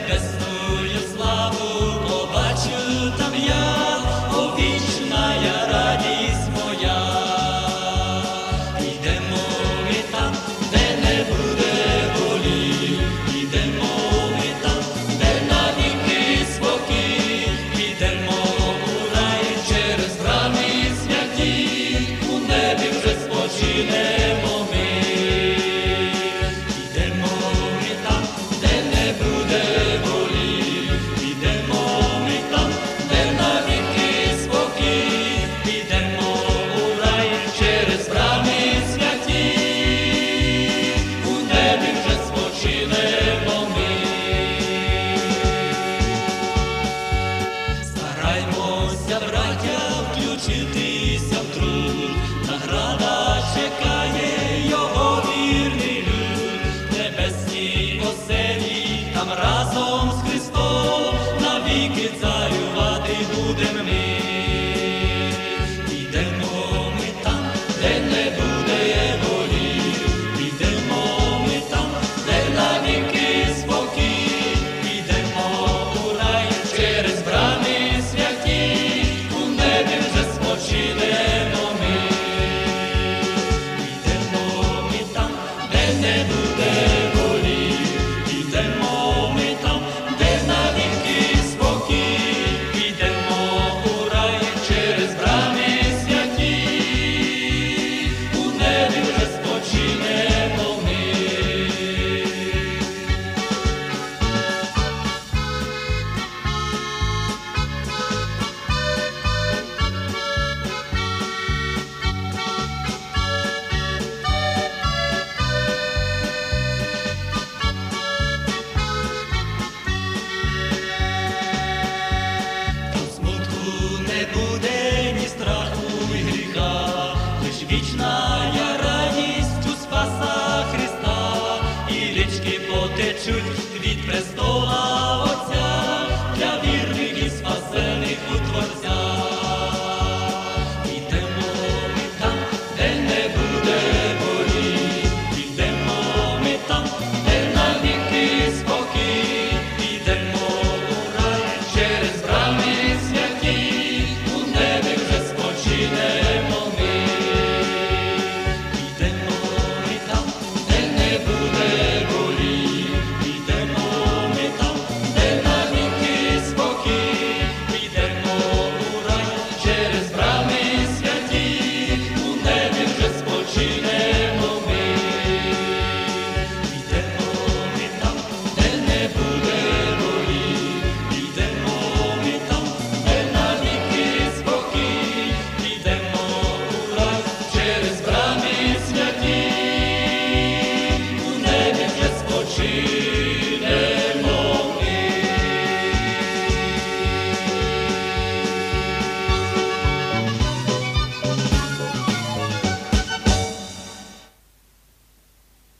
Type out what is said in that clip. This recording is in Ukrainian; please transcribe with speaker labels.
Speaker 1: небесную славу побачу там я, о вічна я радість моя. Ідемо ми там, де не буде болі, ідемо ми там, де навіки спокій, ідемо у рай через брами святі, у небі вже спочинемо ми. Ідемо ми там, де не буде болі, ідемо ми там, де навіки спокій, ідемо у рай через брами святі, у небі вже спочинемо ми. Стараймося, браття, включитися в труд, награда чекає його вірний люд. Небесні оселі, там разом з Христом навіки царювати будем ми. Ідемо ми там, де не буде болі, ідемо ми там, де навіки спокій, ідемо у рай через брами святі, у небі вже спочинемо ми. Ідемо ми там, де не буде болі, ідемо ми там, де навіки спокій, ідемо у рай через брами святі, у небі вже спочинемо ми. Там смутку не буде, ні страху, ні гріха, лиш вічна я радість у Спаса Христа, і річки потечуть